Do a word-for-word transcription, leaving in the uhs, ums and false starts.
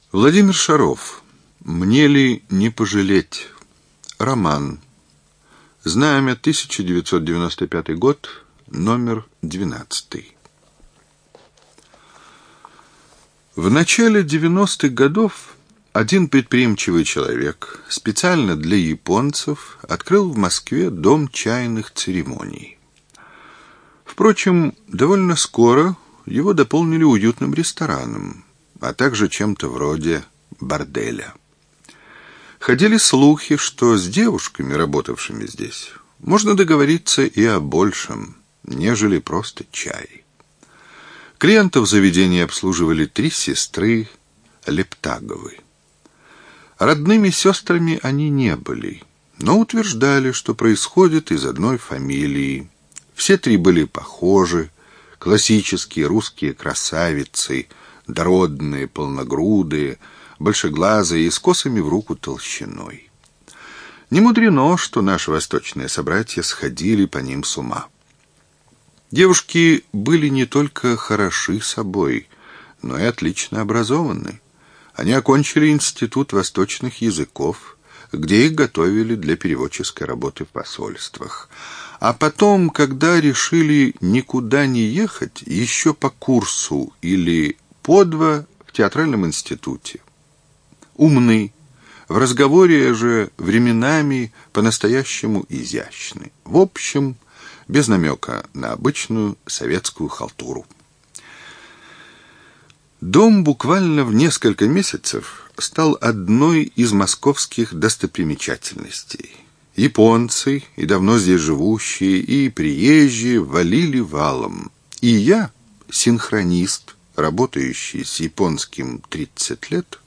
Владимир Шаров. «Мне ли не пожалеть?» Роман. Знамя, тысяча девятьсот девяносто пятый год, номер двенадцатый. В начале девяностых годов один предприимчивый человек специально для японцев открыл в Москве дом чайных церемоний. Впрочем, довольно скоро его дополнили уютным рестораном, а также чем-то вроде борделя. Ходили слухи, что с девушками, работавшими здесь, можно договориться и о большем, нежели просто чай. Клиентов заведения обслуживали три сестры Лептаговы. Родными сестрами они не были, но утверждали, что происходят из одной фамилии. Все три были похожи, классические русские красавицы, дородные, полногрудые, большеглазые и с косами в руку толщиной. Не мудрено, что наши восточные собратья сходили по ним с ума. Девушки были не только хороши собой, но и отлично образованы. Они окончили Институт восточных языков, где их готовили для переводческой работы в посольствах. А потом, когда решили никуда не ехать, еще по курсу или по два в театральном институте. Умны, в разговоре же временами по-настоящему изящны. В общем, без намека на обычную советскую халтуру. Дом буквально в несколько месяцев стал одной из московских достопримечательностей. Японцы, и давно здесь живущие, и приезжие валили валом. И я, синхронист, работающий с японским тридцать лет,